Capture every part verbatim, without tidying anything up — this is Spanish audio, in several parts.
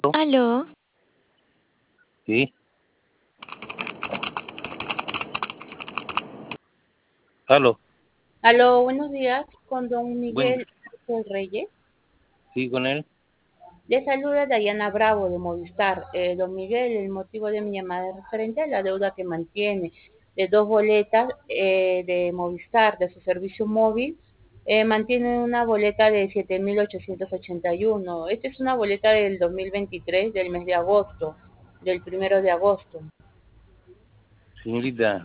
Aló, Sí, aló, Aló, buenos días, con don bueno, Miguel Ángel Reyes. sí, con él. Le saluda Dayana Bravo de Movistar. Eh, don Miguel, el motivo de mi llamada es referente a la deuda que mantiene de dos boletas eh, de Movistar, de su servicio móvil. Eh, mantiene una boleta de siete mil ochocientos ochenta y uno. Esta es una boleta del dos mil veintitrés, del mes de agosto, del primero de agosto. Señorita,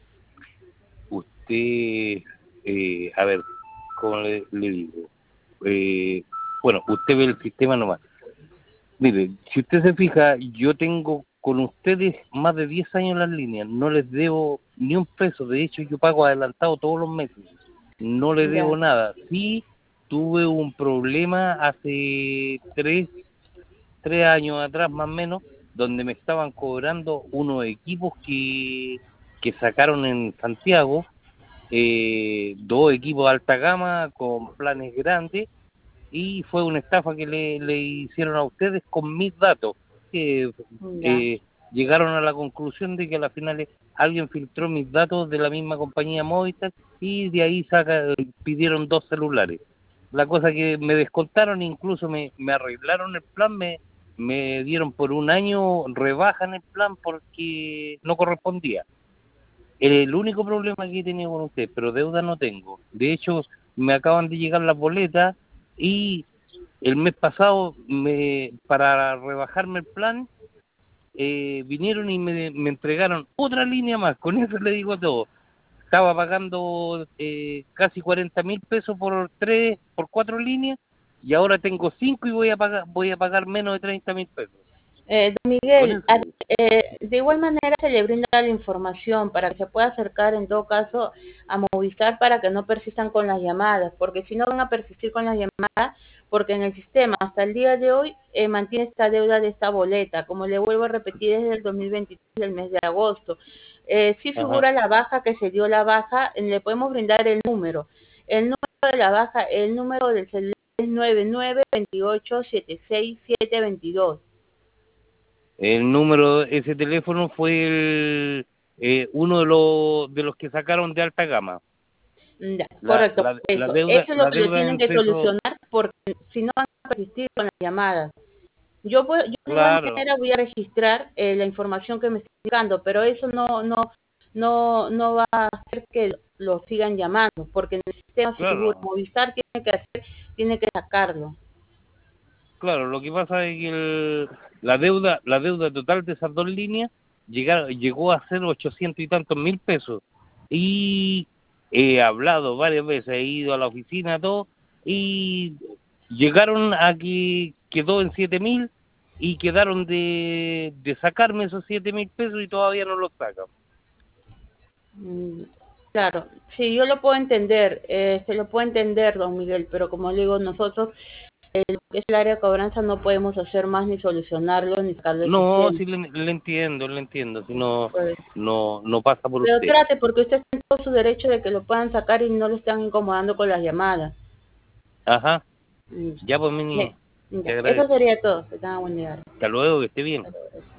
usted, eh, a ver, ¿cómo le, le digo? Eh, bueno, usted ve el sistema nomás. Mire, si usted se fija, yo tengo con ustedes más de diez años en las líneas, no les debo ni un peso, de hecho yo pago adelantado todos los meses, no le Ya, debo nada. Sí, tuve un problema hace tres tres años atrás más o menos, donde me estaban cobrando unos equipos que, que sacaron en Santiago, eh, dos equipos de alta gama con planes grandes, y fue una estafa que le, le hicieron a ustedes con mis datos, que ya. eh, llegaron a la conclusión de que a la final alguien filtró mis datos de la misma compañía Movistar y de ahí saca, pidieron dos celulares. La cosa que me descontaron, incluso me, me arreglaron el plan, me, me dieron por un año rebaja en el plan porque no correspondía. El único problema que he tenido con usted, pero deuda no tengo. De hecho, me acaban de llegar las boletas y el mes pasado, me para rebajarme el plan, eh, vinieron y me, me entregaron otra línea más. Con eso le digo todo. Estaba pagando eh, casi cuarenta mil pesos por tres, por cuatro líneas, y ahora tengo cinco y voy a pagar, voy a pagar menos de treinta mil pesos. Eh, don Con Miguel, eso a- le digo. eh, de igual manera se le brinda la información para que se pueda acercar en todo caso a Movistar para que no persistan con las llamadas, porque si no van a persistir con las llamadas, porque en el sistema hasta el día de hoy eh, mantiene esta deuda de esta boleta, como le vuelvo a repetir desde el dos mil veintitrés, del mes de agosto. Eh, sí Ajá. figura la baja, que se dio la baja, eh, le podemos brindar el número. El número de la baja, el número del celular es nueve nueve dos ocho siete seis siete dos dos. El número, ese teléfono fue el, eh, uno de los de los que sacaron de alta gama. Ya, La, correcto, la, la eso. deuda, Eso es lo la que lo deuda tienen en que pesos, solucionar porque si no van a persistir con las llamadas. Yo, voy- yo de igual claro, manera voy a registrar eh, la información que me está indicando, pero eso no, no, no, no va a hacer que lo sigan llamando, porque en el sistema se figura, claro, Movistar tiene que hacer, tiene que sacarlo. claro. Lo que pasa es que el, la deuda, la deuda total de esas dos líneas llegar, llegó a ser ochocientos y tantos mil pesos. Y he hablado varias veces, he ido a la oficina, todo, y llegaron a que quedó en siete mil y quedaron de, de sacarme esos siete mil pesos y todavía no los sacan. Mm, Claro, sí, yo lo puedo entender, eh, se lo puedo entender, don Miguel, pero como le digo, nosotros, eh, lo que es el área de cobranza, no podemos hacer más ni solucionarlo ni sacarlo del No, sistema. sí le, le entiendo, le entiendo, si no, Pues, no, no pasa por pero usted. trate, porque usted tiene todo su derecho de que lo puedan sacar y no lo están incomodando con las llamadas. Ajá, Mm. ya pues mi Bien, niña, te ya. Eso agradezco. sería todo. Que tenga buen día. Hasta luego, que esté bien.